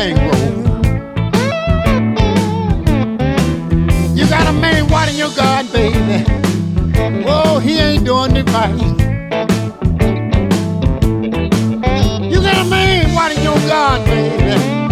thing grow. You got a man watering your garden, baby. Oh, he ain't doing it right.